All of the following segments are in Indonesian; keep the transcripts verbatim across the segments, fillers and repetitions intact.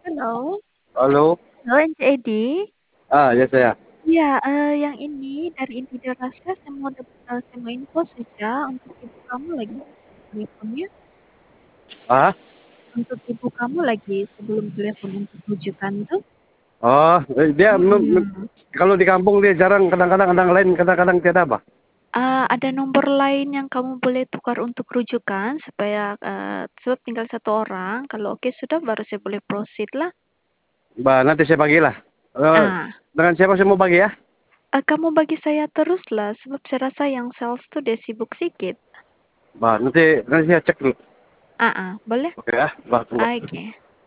Halo. Halo. Halo, Ence Edi. Ah, ya saya. Iya, eee, yang ini dari Inti Rahasia saya mau dap eee, saya mau info saja untuk ibu kamu lagi teleponnya. Ah? Untuk ibu kamu lagi sebelum telepon untuk rujukan tuh. Oh, eh, dia mem mem Mhm. kalau di kampung dia jarang kadang-kadang ada yang lain, kadang-kadang tiada, Bah. Eee, ada nomor lain yang kamu boleh tukar untuk rujukan supaya, eee, sebab tinggal satu orang, kalau oke sudah baru saya boleh proceed lah. Bah, nanti saya bagilah. Eee, Ah. dengan siapa saya mau bagi ya? Eee, kamu bagi saya teruslah sebab saya rasa yang sales tuh dia sibuk sikit. Bah, nanti nanti saya cek dulu. Heeh, boleh? Oke ya, Bah, tunggu. Oke.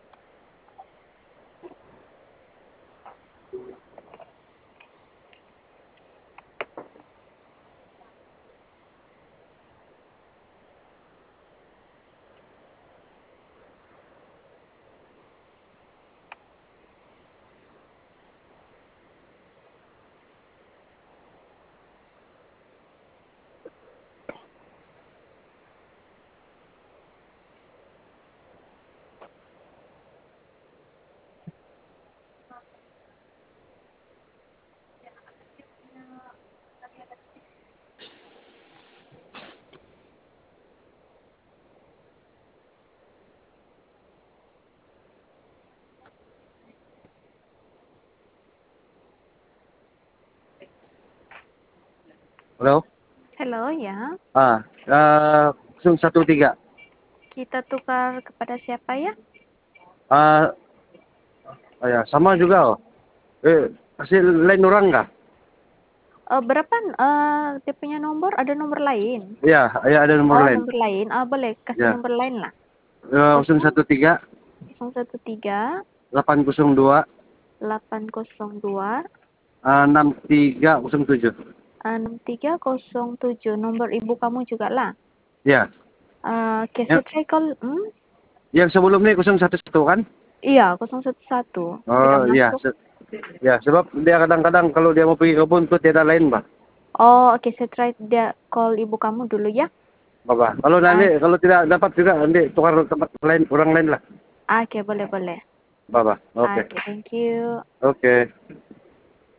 Halo? Halo, ya. Ah, eee, nol satu tiga. Kita tukar kepada siapa ya? Ah, oh ya, sama juga, oh. Eh, kasih lain orang kah? Eee, berapa, eee, dia punya nomor? Ada nomor lain? Iya, iya ada nomor Oh, lain. nomor lain. Ah, boleh kasih Ya. nomor lain lah. Eee, nol Kosong satu tiga. nol satu tiga. delapan nol dua. delapan nol dua. Ah, enam tiga nol tujuh. enam tiga nol tujuh. Nomor ibu kamu juga lah. Ya. Eee, oke, saya Yang try call hmm? yang sebelum ini nol satu satu kan? Iya, nol satu satu. Tidak Oh iya, masuk. se ya sebab dia kadang-kadang kalau dia mau pergi kebun tuh tiada lain, Mbak. Oh, oke, saya try dia call ibu kamu dulu ya. Bapak. Kalau nanti Oke. kalau tidak dapat juga nanti tukar tempat lain, orang lain lah. Oke, boleh boleh. Bapak. Oke. Oke, thank you. Oke.